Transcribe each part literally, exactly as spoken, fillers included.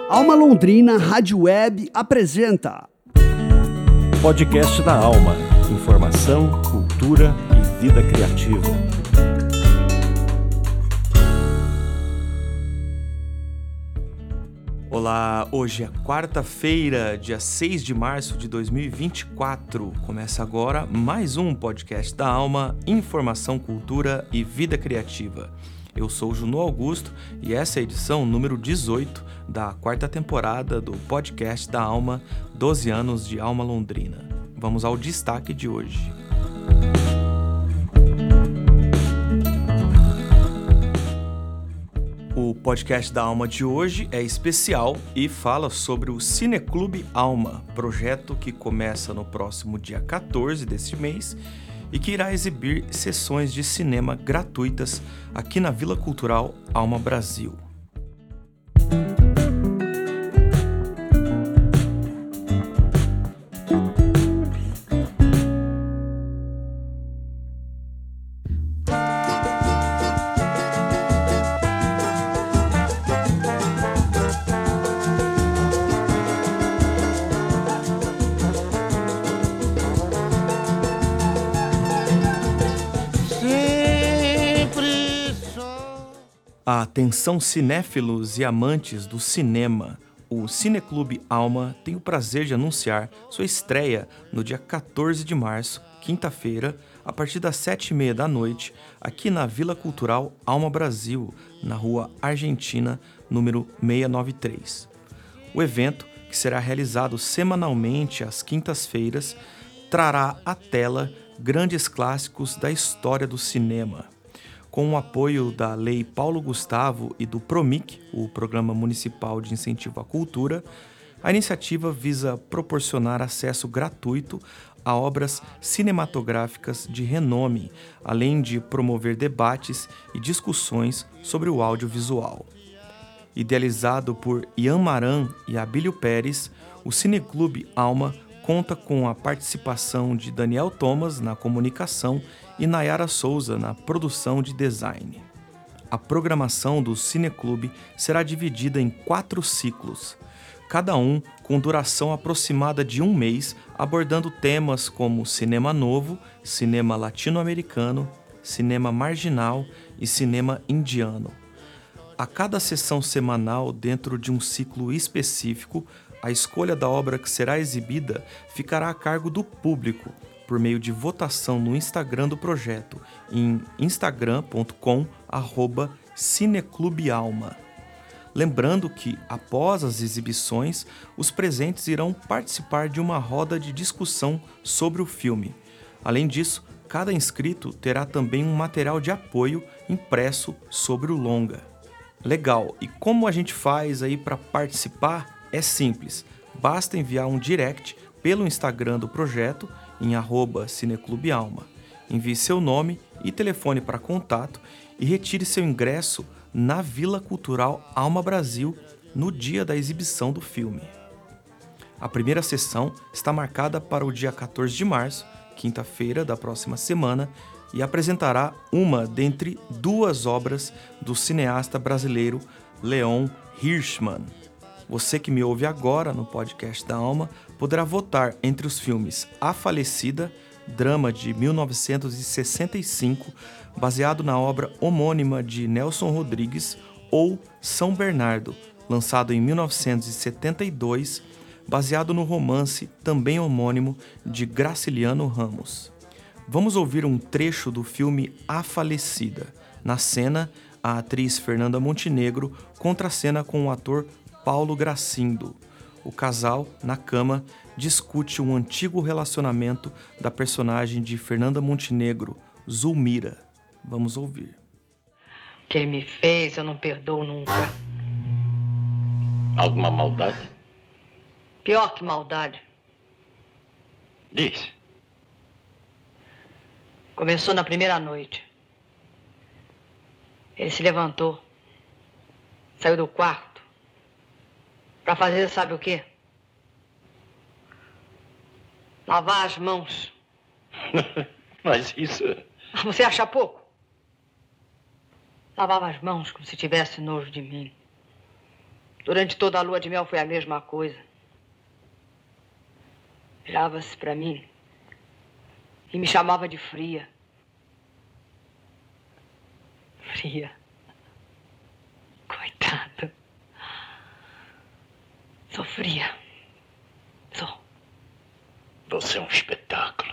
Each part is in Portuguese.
Alma Londrina Rádio Web apresenta Podcast da Alma. Informação, cultura e vida criativa. Olá, hoje é quarta-feira, dia seis de março de dois mil e vinte e quatro. Começa agora mais um podcast da Alma, informação, cultura e vida criativa. Eu sou o Juno Augusto e essa é a edição número dezoito da quarta temporada do podcast da Alma, doze anos de Alma Londrina. Vamos ao destaque de hoje. O podcast da Alma de hoje é especial e fala sobre o Cineclube Alma, projeto que começa no próximo dia quatorze deste mês e que irá exibir sessões de cinema gratuitas aqui na Vila Cultural Alma Brasil. Atenção cinéfilos e amantes do cinema, o Cineclube Alma tem o prazer de anunciar sua estreia no dia quatorze de março, quinta-feira, a partir das sete e meia da noite, aqui na Vila Cultural Alma Brasil, na Rua Argentina, número seiscentos e noventa e três. O evento, que será realizado semanalmente às quintas-feiras, trará à tela grandes clássicos da história do cinema. Com o apoio da Lei Paulo Gustavo e do PROMIC, o Programa Municipal de Incentivo à Cultura, a iniciativa visa proporcionar acesso gratuito a obras cinematográficas de renome, além de promover debates e discussões sobre o audiovisual. Idealizado por Ian Maran e Abílio Pérez, o Cineclube Alma conta com a participação de Daniel Thomas na comunicação e Nayara Souza na produção de design. A programação do Cineclube será dividida em quatro ciclos, cada um com duração aproximada de um mês, abordando temas como cinema novo, cinema latino-americano, cinema marginal e cinema indiano. A cada sessão semanal dentro de um ciclo específico, a escolha da obra que será exibida ficará a cargo do público, por meio de votação no Instagram do projeto, em instagram ponto com arroba cineclubealma. Lembrando que, após as exibições, os presentes irão participar de uma roda de discussão sobre o filme. Além disso, cada inscrito terá também um material de apoio impresso sobre o longa. Legal, e como a gente faz aí para participar? É simples, basta enviar um direct pelo Instagram do projeto em arroba cineclubealma. Envie seu nome e telefone para contato e retire seu ingresso na Vila Cultural Alma Brasil no dia da exibição do filme. A primeira sessão está marcada para o dia quatorze de março, quinta-feira da próxima semana, e apresentará uma dentre duas obras do cineasta brasileiro Leon Hirschman. Você que me ouve agora no podcast da Alma poderá votar entre os filmes A Falecida, drama de mil novecentos e sessenta e cinco, baseado na obra homônima de Nelson Rodrigues, ou São Bernardo, lançado em mil novecentos e setenta e dois, baseado no romance também homônimo de Graciliano Ramos. Vamos ouvir um trecho do filme A Falecida. Na cena, a atriz Fernanda Montenegro contracena com o ator Paulo Gracindo. O casal, na cama, discute um antigo relacionamento da personagem de Fernanda Montenegro, Zulmira. Vamos ouvir. O que ele me fez, eu não perdoo nunca. Alguma maldade? Pior que maldade. Diz. Começou na primeira noite. Ele se levantou, saiu do quarto, pra fazer sabe o quê? Lavar as mãos. Mas isso... Você acha pouco? Lavava as mãos como se tivesse nojo de mim. Durante toda a lua de mel foi a mesma coisa. Virava-se para mim e me chamava de fria. Fria. Coitada. Sou fria. Sou. Você é um espetáculo.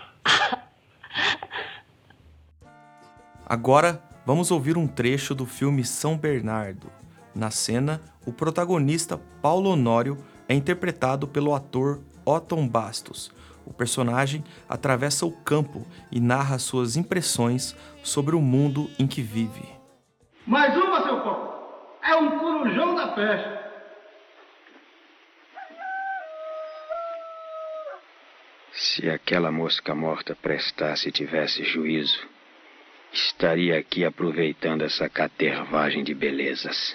Agora, vamos ouvir um trecho do filme São Bernardo. Na cena, o protagonista, Paulo Honório, é interpretado pelo ator Otton Bastos. O personagem atravessa o campo e narra suas impressões sobre o mundo em que vive. Mais uma, seu Paulo. É um corujão da peste. Se aquela mosca morta prestasse e tivesse juízo, estaria aqui aproveitando essa catervagem de belezas.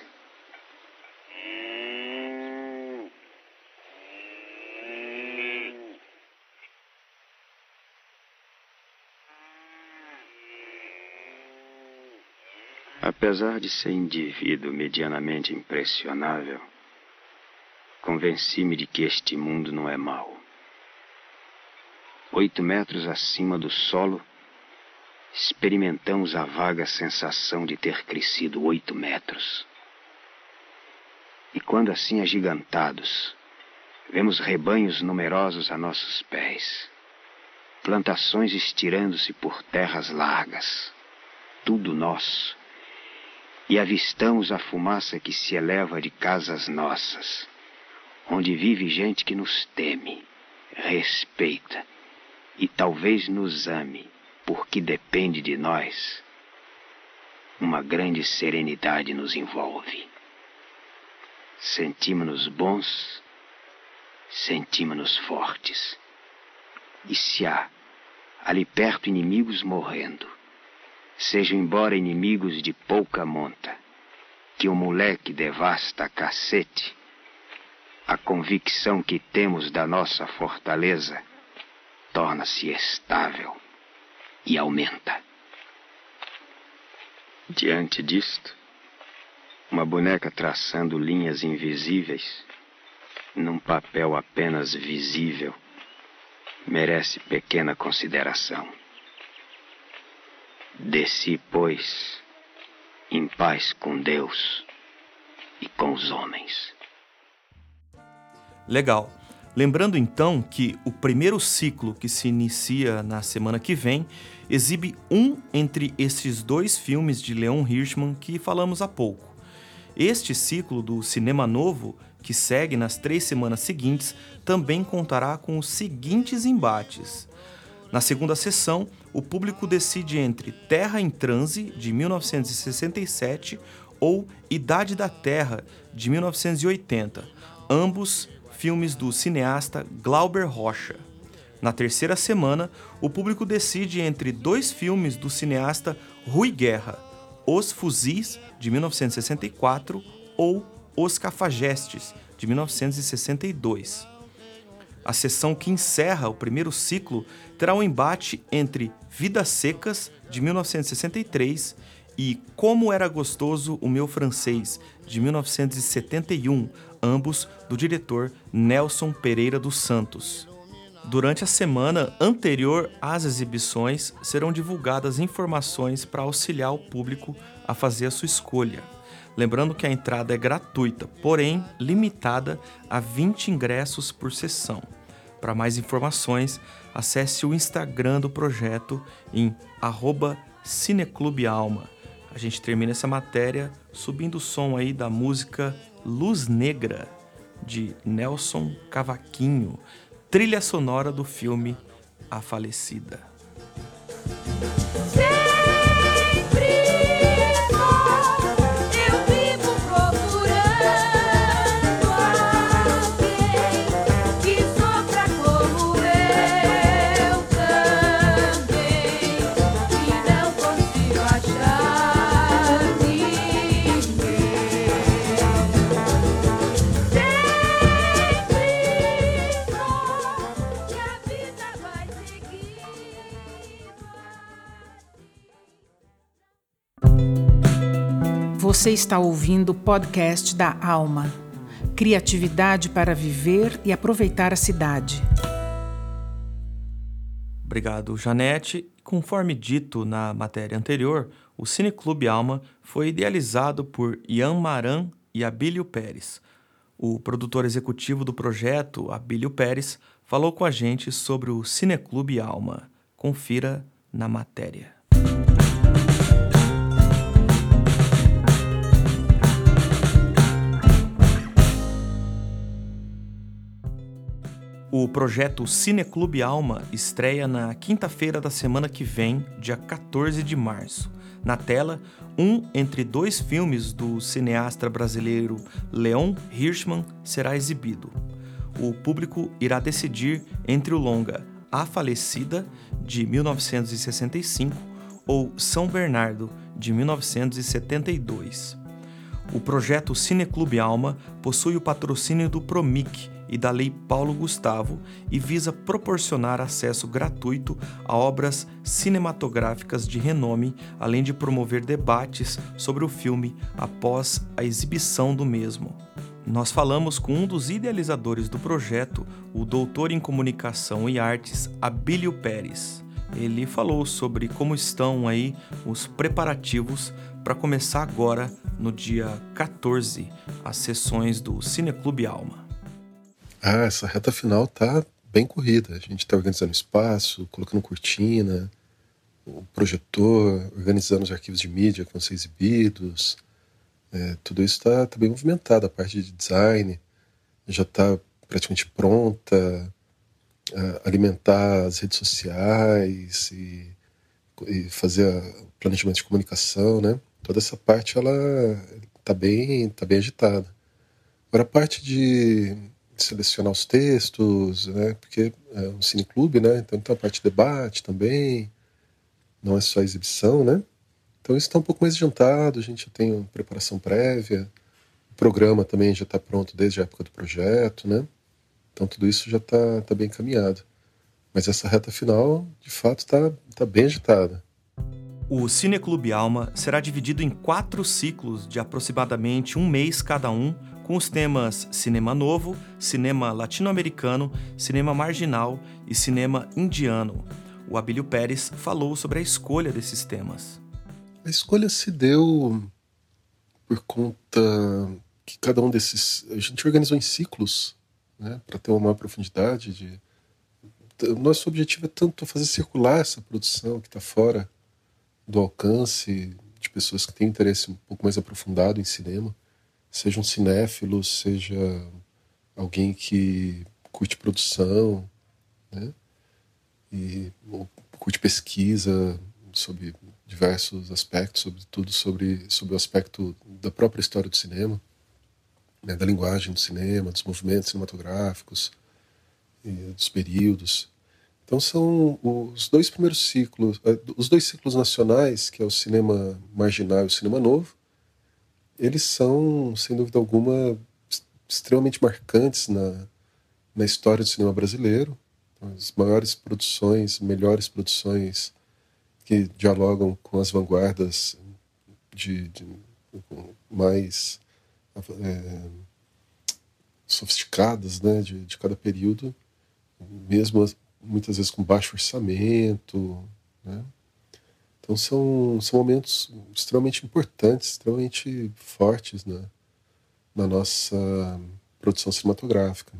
Apesar de ser indivíduo medianamente impressionável, convenci-me de que este mundo não é mau. Oito metros acima do solo, experimentamos a vaga sensação de ter crescido oito metros. E quando assim agigantados, vemos rebanhos numerosos a nossos pés, plantações estirando-se por terras largas, tudo nosso, e avistamos a fumaça que se eleva de casas nossas, onde vive gente que nos teme, respeita e talvez nos ame, porque depende de nós. Uma grande serenidade nos envolve. Sentimos-nos bons, sentimos-nos fortes. E se há ali perto inimigos morrendo, sejam embora inimigos de pouca monta, que o moleque devasta a cacete, a convicção que temos da nossa fortaleza torna-se estável e aumenta. Diante disto, uma boneca traçando linhas invisíveis, num papel apenas visível, merece pequena consideração. Desci, pois, em paz com Deus e com os homens. Legal. Lembrando então que o primeiro ciclo, que se inicia na semana que vem, exibe um entre esses dois filmes de Leon Hirschman que falamos há pouco. Este ciclo do Cinema Novo, que segue nas três semanas seguintes, também contará com os seguintes embates. Na segunda sessão, o público decide entre Terra em Transe, de mil novecentos e sessenta e sete, ou Idade da Terra, de mil novecentos e oitenta, ambos filmes do cineasta Glauber Rocha. Na terceira semana, o público decide entre dois filmes do cineasta Rui Guerra, Os Fuzis, de mil novecentos e sessenta e quatro, ou Os Cafajestes, de mil novecentos e sessenta e dois. A sessão que encerra o primeiro ciclo terá um embate entre Vidas Secas, de mil novecentos e sessenta e três, e Como Era Gostoso o Meu Francês, de mil novecentos e setenta e um, ambos do diretor Nelson Pereira dos Santos. Durante a semana anterior às exibições, serão divulgadas informações para auxiliar o público a fazer a sua escolha. Lembrando que a entrada é gratuita, porém limitada a vinte ingressos por sessão. Para mais informações, acesse o Instagram do projeto em arroba cineclubealma. A gente termina essa matéria subindo o som aí da música Luz Negra, de Nelson Cavaquinho, trilha sonora do filme A Falecida. Você está ouvindo o podcast da Alma. criatividade para viver e aproveitar a cidade. Obrigado, Janete. Conforme dito na matéria anterior, o Cineclube Alma foi idealizado por Ian Maran e Abílio Pérez. O produtor executivo do projeto, Abílio Pérez, falou com a gente sobre o Cineclube Alma. Confira na matéria. O projeto Cineclube Alma estreia na quinta-feira da semana que vem, dia quatorze de março. Na tela, um entre dois filmes do cineasta brasileiro Leon Hirschman será exibido. O público irá decidir entre o longa A Falecida, de mil novecentos e sessenta e cinco, ou São Bernardo, de mil novecentos e setenta e dois. O projeto Cineclube Alma possui o patrocínio do Promic e da Lei Paulo Gustavo e visa proporcionar acesso gratuito a obras cinematográficas de renome, além de promover debates sobre o filme após a exibição do mesmo. Nós falamos com um dos idealizadores do projeto, o doutor em Comunicação e Artes, Abílio Pérez. Ele falou sobre como estão aí os preparativos para começar agora, no dia quatorze, as sessões do Cineclube Alma. Ah, essa reta final tá bem corrida. A gente está organizando espaço, colocando cortina, o projetor, organizando os arquivos de mídia que vão ser exibidos. É, tudo isso está tá bem movimentado. A parte de design já está praticamente pronta. A alimentar as redes sociais e, e fazer o planejamento de comunicação, né? Toda essa parte ela está bem, tá bem agitada. Agora a parte de selecionar os textos, né? Porque é um cineclube, né? Então tem a parte de debate também, não é só a exibição, né? Então isso está um pouco mais adiantado, a gente já tem uma preparação prévia, o programa também já está pronto desde a época do projeto, né? Então tudo isso já está tá bem encaminhado. Mas essa reta final, de fato, está tá bem agitada. O Cineclube Alma será dividido em quatro ciclos de aproximadamente um mês cada um, com os temas Cinema Novo, Cinema Latino-Americano, Cinema Marginal e Cinema Indiano. O Abílio Pérez falou sobre a escolha desses temas. A escolha se deu por conta que cada um desses... A gente organizou em ciclos, né, para ter uma maior profundidade. De... O nosso objetivo é tanto fazer circular essa produção que está fora do alcance de pessoas que têm interesse um pouco mais aprofundado em cinema, seja um cinéfilo, seja alguém que curte produção, né? E curte pesquisa sobre diversos aspectos, sobretudo sobre, sobre o aspecto da própria história do cinema, né? Da linguagem do cinema, dos movimentos cinematográficos, e dos períodos. Então são os dois primeiros ciclos, os dois ciclos nacionais, que é o cinema marginal e o cinema novo, eles são, sem dúvida alguma, extremamente marcantes na, na história do cinema brasileiro. As maiores produções, melhores produções que dialogam com as vanguardas de, de, mais é, sofisticadas, né, de, de cada período, mesmo muitas vezes com baixo orçamento, né? Então são, são momentos extremamente importantes, extremamente fortes na, na nossa produção cinematográfica.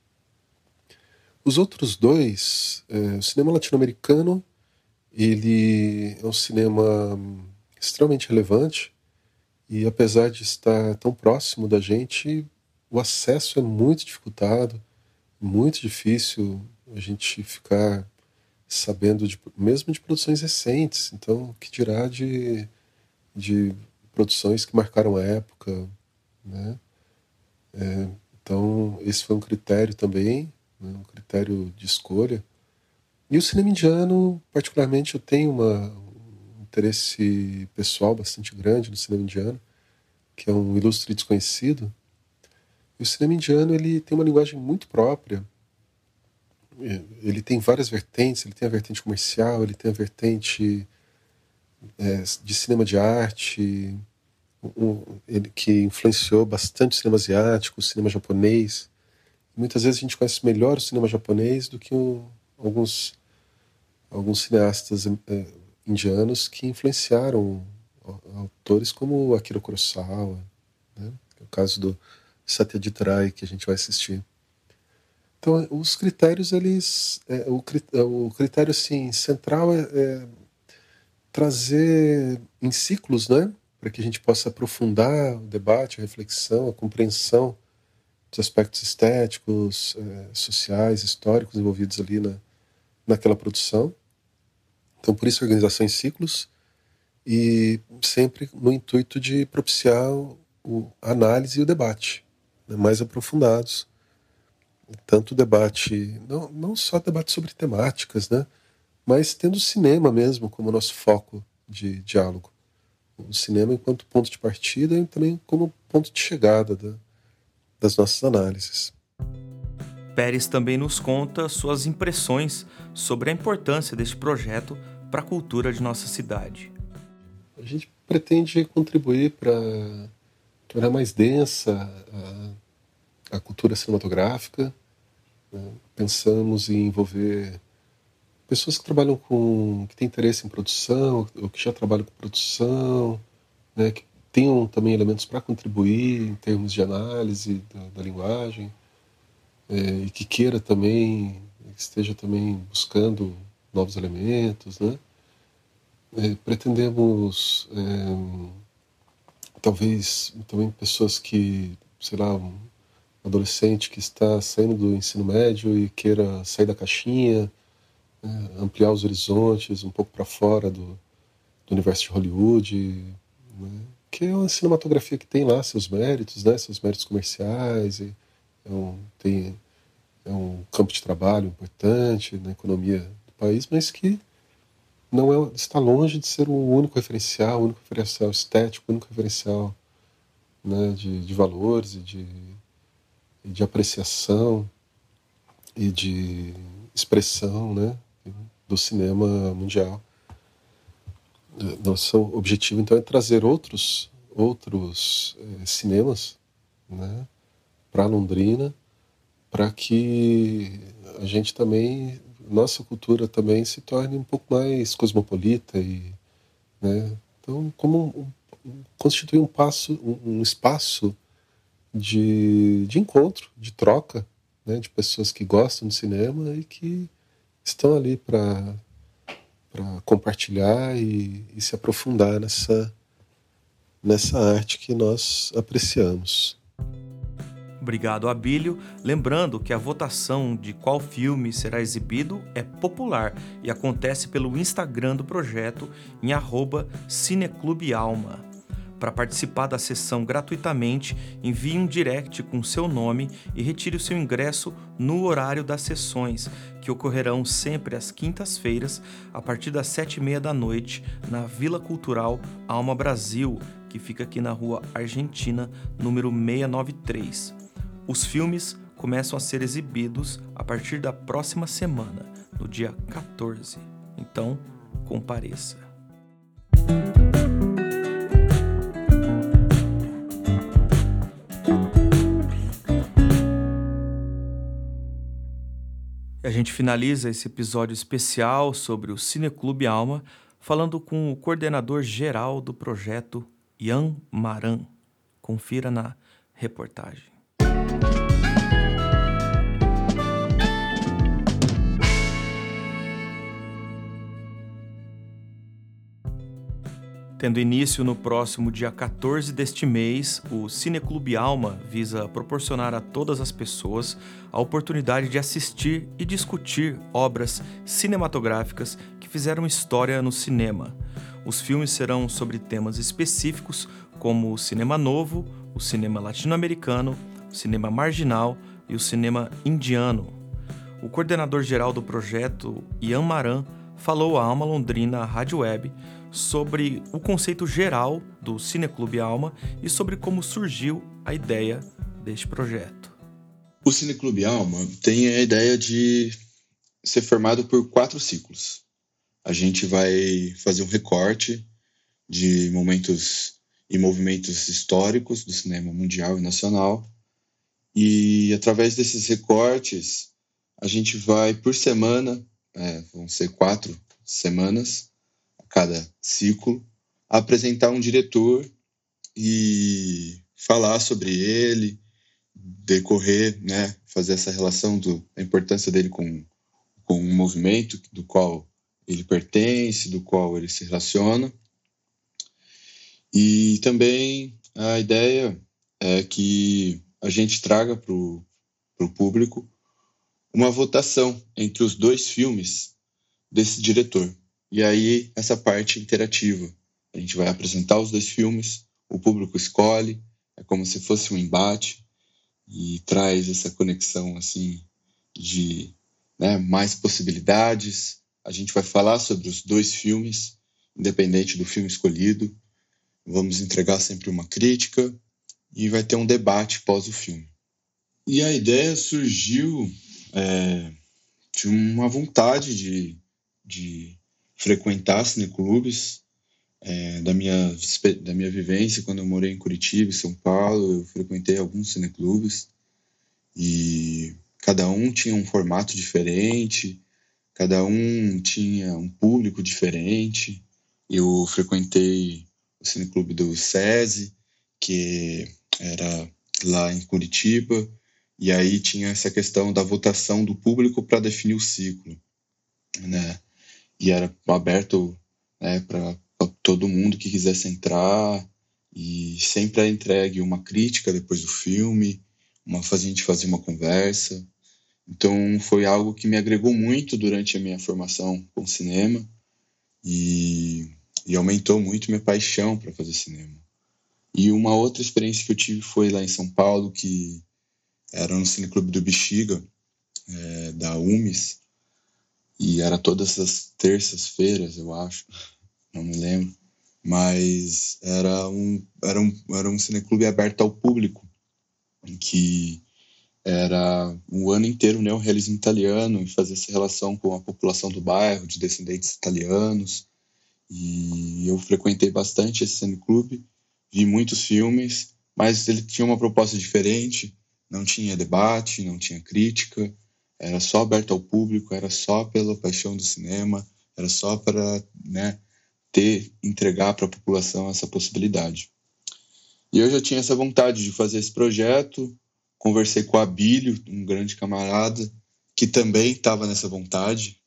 Os outros dois, é, o cinema latino-americano, ele é um cinema extremamente relevante e, apesar de estar tão próximo da gente, o acesso é muito dificultado, muito difícil a gente ficar sabendo, de, mesmo de produções recentes. Então, o que dirá de, de produções que marcaram a época, né? É, então, esse foi um critério também, né? Um critério de escolha. E o cinema indiano, particularmente, eu tenho uma, um interesse pessoal bastante grande no cinema indiano, que é um ilustre desconhecido. E o cinema indiano, ele tem uma linguagem muito própria. Ele tem várias vertentes, ele tem a vertente comercial, ele tem a vertente é, de cinema de arte, um, ele, que influenciou bastante o cinema asiático, o cinema japonês. Muitas vezes a gente conhece melhor o cinema japonês do que o, alguns, alguns cineastas é, indianos que influenciaram autores como Akira Kurosawa, né? É o caso do Satyajit Ray, que a gente vai assistir. Então, os critérios, eles... É, o, o critério, assim, central é, é trazer em ciclos, né? Para que a gente possa aprofundar o debate, a reflexão, a compreensão dos aspectos estéticos, é, sociais, históricos envolvidos ali na, naquela produção. Então, por isso, a organização em ciclos e sempre no intuito de propiciar o, a análise e o debate, né, mais aprofundados. Tanto o debate, não, não só debate sobre temáticas, né, mas tendo o cinema mesmo como nosso foco de diálogo. O cinema enquanto ponto de partida e também como ponto de chegada da, das nossas análises. Pérez também nos conta suas impressões sobre a importância deste projeto para a cultura de nossa cidade. A gente pretende contribuir para tornar mais densa a, a cultura cinematográfica, né? Pensamos em envolver pessoas que trabalham com, que têm interesse em produção, ou que já trabalham com produção, né? Que tenham também elementos para contribuir em termos de análise da, da linguagem, é, e que queira também, esteja também buscando novos elementos, né? É, pretendemos é, talvez também pessoas que, sei lá, um adolescente que está saindo do ensino médio e queira sair da caixinha, é, ampliar os horizontes um pouco para fora do, do universo de Hollywood, né? Que é uma cinematografia que tem lá seus méritos, né? Seus méritos comerciais, e é, um, tem, é um campo de trabalho importante na economia do país, mas que não é, está longe de ser o único referencial, o único referencial estético, o único referencial, né, de, de valores e de, e de apreciação e de expressão, né, do cinema mundial. Nosso objetivo, então, é trazer outros, outros é, cinemas, né, para Londrina, para que a gente também... nossa cultura também se torne um pouco mais cosmopolita e, né, então, como um, um, constituir um, passo, um, um espaço de, de encontro, de troca, né, de pessoas que gostam de cinema e que estão ali para para compartilhar e, e se aprofundar nessa, nessa arte que nós apreciamos. Obrigado, Abílio. Lembrando que a votação de qual filme será exibido é popular e acontece pelo Instagram do projeto em arroba cineclubealma. Para participar da sessão gratuitamente, envie um direct com seu nome e retire o seu ingresso no horário das sessões, que ocorrerão sempre às quintas-feiras, a partir das sete e meia da noite, na Vila Cultural Alma Brasil, que fica aqui na Rua Argentina, número seiscentos e noventa e três. Os filmes começam a ser exibidos a partir da próxima semana, no dia quatorze. Então, compareça. A gente finaliza esse episódio especial sobre o Cineclube Alma falando com o coordenador geral do projeto, Ian Maran. Confira na reportagem. Tendo início no próximo dia quatorze deste mês, o Cineclube Alma visa proporcionar a todas as pessoas a oportunidade de assistir e discutir obras cinematográficas que fizeram história no cinema. Os filmes serão sobre temas específicos como o cinema novo, o cinema latino-americano, o cinema marginal e o cinema indiano. O coordenador-geral do projeto, Ian Maran, falou à Alma Londrina Rádio Web sobre o conceito geral do Cineclube Alma e sobre como surgiu a ideia deste projeto. O Cineclube Alma tem a ideia de ser formado por quatro ciclos. A gente vai fazer um recorte de momentos e movimentos históricos do cinema mundial e nacional. E através desses recortes, a gente vai por semana, é, vão ser quatro semanas a cada ciclo, apresentar um diretor e falar sobre ele, decorrer, né, fazer essa relação do, da importância dele com, com um movimento do qual ele pertence, do qual ele se relaciona. E também a ideia é que a gente traga para o público uma votação entre os dois filmes desse diretor. E aí, essa parte interativa. A gente vai apresentar os dois filmes, o público escolhe, é como se fosse um embate, e traz essa conexão, assim, de, né, mais possibilidades. A gente vai falar sobre os dois filmes, independente do filme escolhido. Vamos entregar sempre uma crítica e vai ter um debate pós o filme. E a ideia surgiu é, de uma vontade de, de frequentar cineclubes, é, da, minha, da minha vivência. Quando eu morei em Curitiba, em São Paulo, eu frequentei alguns cineclubes e cada um tinha um formato diferente, cada um tinha um público diferente. Eu frequentei o cineclube do SESI, que era lá em Curitiba, e aí tinha essa questão da votação do público para definir o ciclo, né? E era aberto, né, para todo mundo que quisesse entrar, e sempre é entregue uma crítica depois do filme, uma, a gente fazia uma conversa. Então foi algo que me agregou muito durante a minha formação com cinema, e, e aumentou muito minha paixão para fazer cinema. E uma outra experiência que eu tive foi lá em São Paulo, que era no Cineclube do Bexiga, é, da U M E S, e era todas as terças-feiras, eu acho, não me lembro, mas era um, era um, era um cineclube aberto ao público, em que era o ano inteiro neorrealismo italiano, e fazia essa relação com a população do bairro, de descendentes italianos, e eu frequentei bastante esse cineclube, vi muitos filmes, mas ele tinha uma proposta diferente, não tinha debate, não tinha crítica, era só aberto ao público, era só pela paixão do cinema, era só para, né, ter, entregar para a população essa possibilidade. E eu já tinha essa vontade de fazer esse projeto, conversei com o Abílio, um grande camarada, que também estava nessa vontade.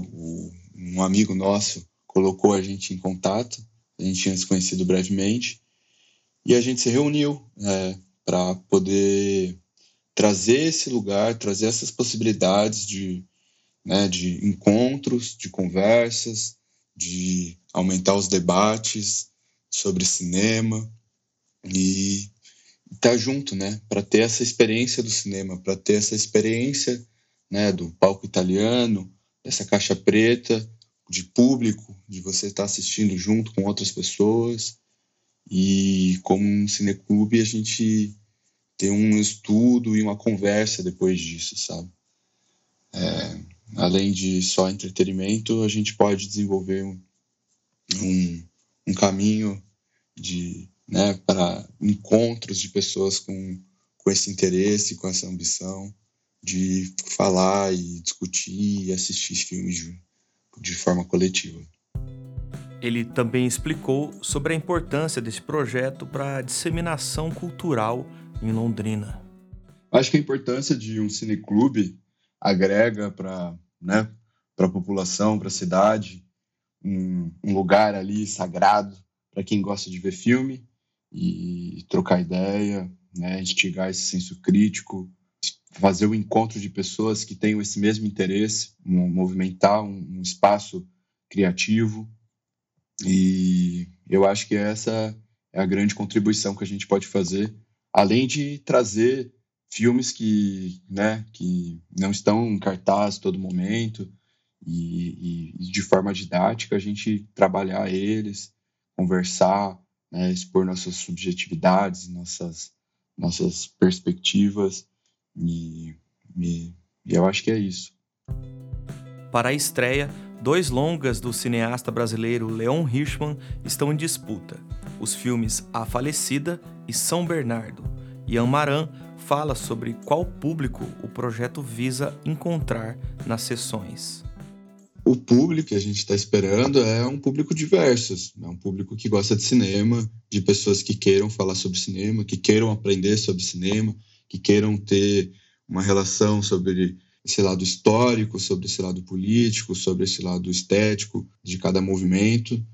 Um amigo nosso colocou a gente em contato, a gente tinha se conhecido brevemente, e a gente se reuniu é, para poder trazer esse lugar, trazer essas possibilidades de, né, de encontros, de conversas, de aumentar os debates sobre cinema e estar junto, né, para ter essa experiência do cinema, para ter essa experiência, né, do palco italiano, dessa caixa preta, de público, de você estar assistindo junto com outras pessoas. E como um cineclube, a gente ter um estudo e uma conversa depois disso, sabe? É, além de só entretenimento, a gente pode desenvolver um, um, um caminho de, né, para encontros de pessoas com, com esse interesse, com essa ambição de falar e discutir e assistir filmes de, de forma coletiva. Ele também explicou sobre a importância desse projeto para a disseminação cultural em Londrina. Acho que a importância de um cineclube agrega para, né, para a população, para a cidade, um, um lugar ali sagrado para quem gosta de ver filme e trocar ideia, né, instigar esse senso crítico, fazer o encontro de pessoas que tenham esse mesmo interesse, movimentar um, um espaço criativo. E eu acho que essa é a grande contribuição que a gente pode fazer, além de trazer filmes que, né, que não estão em cartaz todo momento e, e de forma didática a gente trabalhar eles, conversar, né, expor nossas subjetividades, nossas, nossas perspectivas e, e, e eu acho que é isso. Para a estreia Dois longas do cineasta brasileiro Leon Hirschman estão em disputa, os filmes A Falecida e São Bernardo. Ian Maran fala sobre qual público o projeto visa encontrar nas sessões. O público que a gente está esperando é um público diverso, é um público que gosta de cinema, de pessoas que queiram falar sobre cinema, que queiram aprender sobre cinema, que queiram ter uma relação sobre esse lado histórico, sobre esse lado político, sobre esse lado estético de cada movimento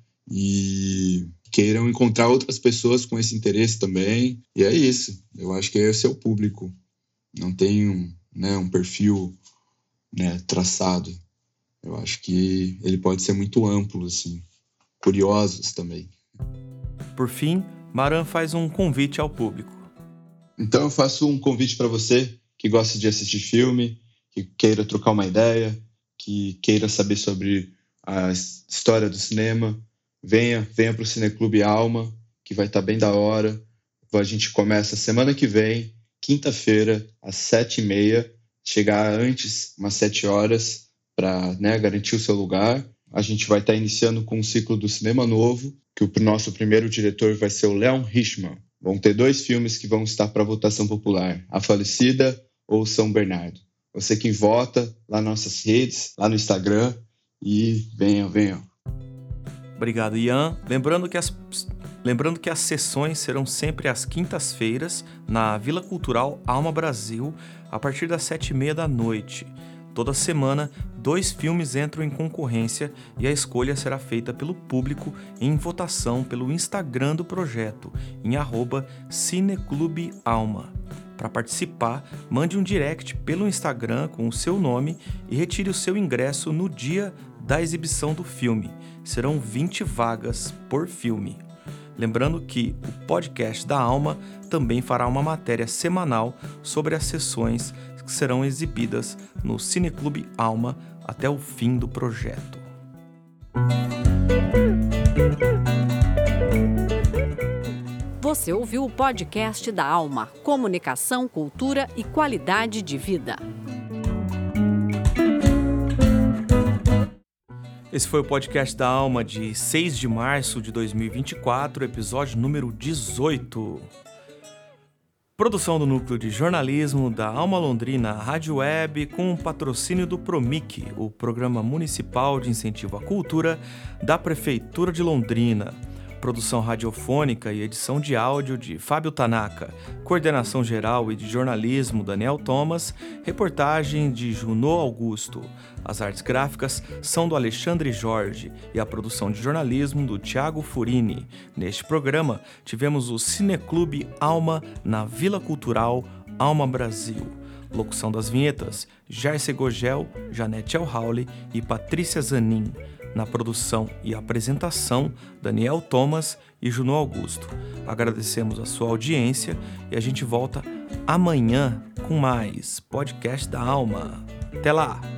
e queiram encontrar outras pessoas com esse interesse também. E é isso, eu acho que esse é o público. Não tem um, né, um perfil, né, traçado. Eu acho que ele pode ser muito amplo, assim, curiosos também. Por fim, Maran faz um convite ao público. Então eu faço um convite para você que gosta de assistir filme, que queira trocar uma ideia, que queira saber sobre a história do cinema. Venha, venha para o Cineclube Alma, que vai estar bem da hora. A gente começa semana que vem, quinta-feira, às sete e meia. Chegar antes, umas sete horas, para, né, garantir o seu lugar. A gente vai estar iniciando com um ciclo do cinema novo, que o nosso primeiro diretor vai ser o Leon Hirschman. Vão ter dois filmes que vão estar para votação popular, A Falecida ou São Bernardo. Você que vota lá nas nossas redes, lá no Instagram, e venham, venham. Obrigado, Ian. Lembrando que as, lembrando que as sessões serão sempre às quintas-feiras, na Vila Cultural Alma Brasil, a partir das sete e meia da noite. Toda semana, dois filmes entram em concorrência e a escolha será feita pelo público em votação pelo Instagram do projeto, em arroba Cineclube Alma. Para participar, mande um direct pelo Instagram com o seu nome e retire o seu ingresso no dia da exibição do filme. Serão vinte vagas por filme. Lembrando que o podcast da Alma também fará uma matéria semanal sobre as sessões que serão exibidas no Cineclube Alma até o fim do projeto. Você ouviu o podcast da Alma, Comunicação, Cultura e Qualidade de Vida. Esse foi o podcast da Alma de seis de março de dois mil e vinte e quatro, episódio número dezoito. Produção do Núcleo de Jornalismo da Alma Londrina Rádio Web, com o patrocínio do PROMIC, o Programa Municipal de Incentivo à Cultura da Prefeitura de Londrina. Produção radiofônica e edição de áudio de Fábio Tanaka, coordenação geral e de jornalismo Daniel Thomas, reportagem de Junô Augusto. As artes gráficas são do Alexandre Jorge e a produção de jornalismo do Thiago Furini. Neste programa, tivemos o Cineclube Alma na Vila Cultural Alma Brasil. Locução das vinhetas, Jair Segogel, Janete Elhauli e Patrícia Zanin. Na produção e apresentação, Daniel Thomas e Junô Augusto. Agradecemos a sua audiência e a gente volta amanhã com mais Podcast da Alma. Até lá!